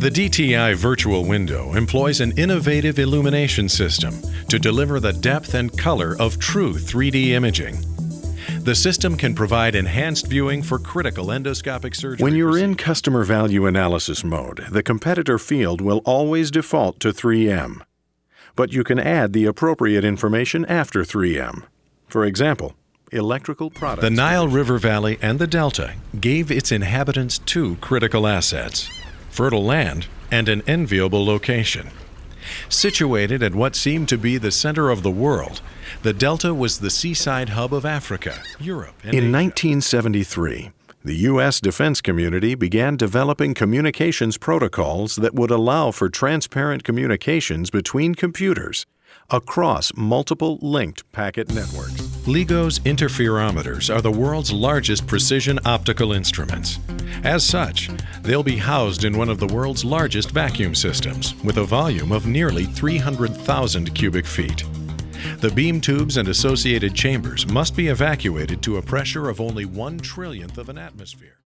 The DTI Virtual Window employs an innovative illumination system to deliver the depth and color of true 3D imaging. The system can provide enhanced viewing for critical endoscopic surgery. When you're in customer value analysis mode, the competitor field will always default to 3M. But you can add the appropriate information after 3M. For example, electrical products. The Nile River Valley and the Delta gave its inhabitants two critical assets: fertile land and an enviable location. Situated at what seemed to be the center of the world, the Delta was the seaside hub of Africa, Europe, and In Asia. 1973, the U.S. defense community began developing communications protocols that would allow for transparent communications between computers across multiple linked packet networks. LIGO's interferometers are the world's largest precision optical instruments. As such, they'll be housed in one of the world's largest vacuum systems with a volume of nearly 300,000 cubic feet. The beam tubes and associated chambers must be evacuated to a pressure of only 1/trillionth of an atmosphere.